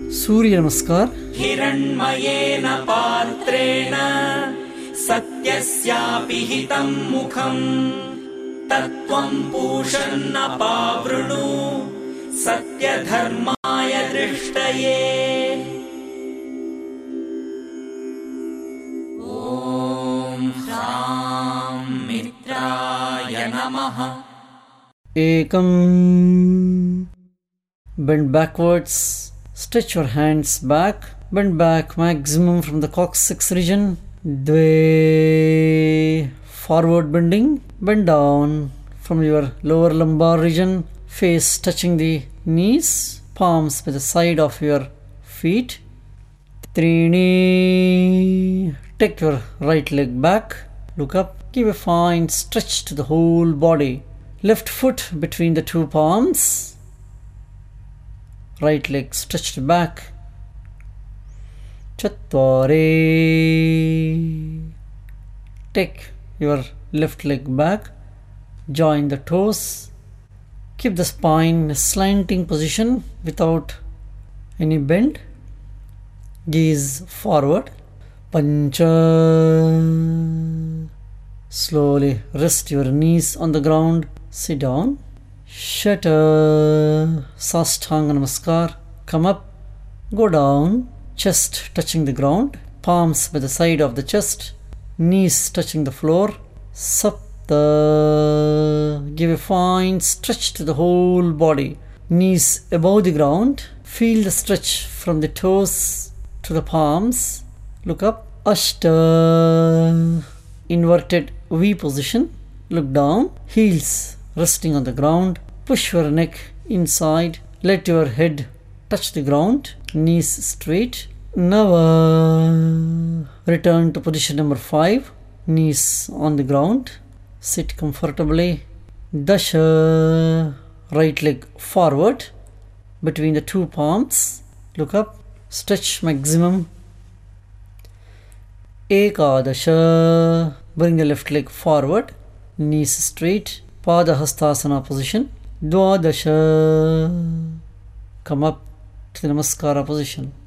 Surya Namaskar. हिरण्मयेन पात्रेण सत्यस्यापि हितं मुखम् तत्त्वं पूषन्नपावृणु सत्यधर्माय दृष्टये। ॐ ह्रां मित्राय नमः। Ekam. Bend backwards. Stretch your hands back. Bend back maximum from the coccyx region. Dve. Forward bending. Bend down from your lower lumbar region. Face touching the knees. Palms by the side of your feet. Trini. Take your right leg back. Look up. Give a fine stretch to the whole body. Left foot between the two palms. Right leg stretched back. Chattware. Take your left leg back. Join the toes. Keep the spine in a slanting position without any bend. Gaze forward. Pancha. Slowly rest your knees on the ground. Sit down. Shata. Sastanga Namaskar. Come up. Go down. Chest touching the ground. Palms by the side of the chest. Knees touching the floor. Sapta. Give a fine stretch to the whole body. Knees above the ground. Feel the stretch from the toes to the palms. Look up. Ashta. Inverted V position. Look down. Heels resting on the ground. Push your neck inside. Let your head touch the ground. Knees straight. Nava. Return to position number 5. Knees on the ground. Sit comfortably. Dasha. Right leg forward between the two palms. Look up. Stretch maximum. Ekadasha. Bring the left leg forward. Knees straight. Padahastasana position. Dwadasha. Come up to the Namaskara position.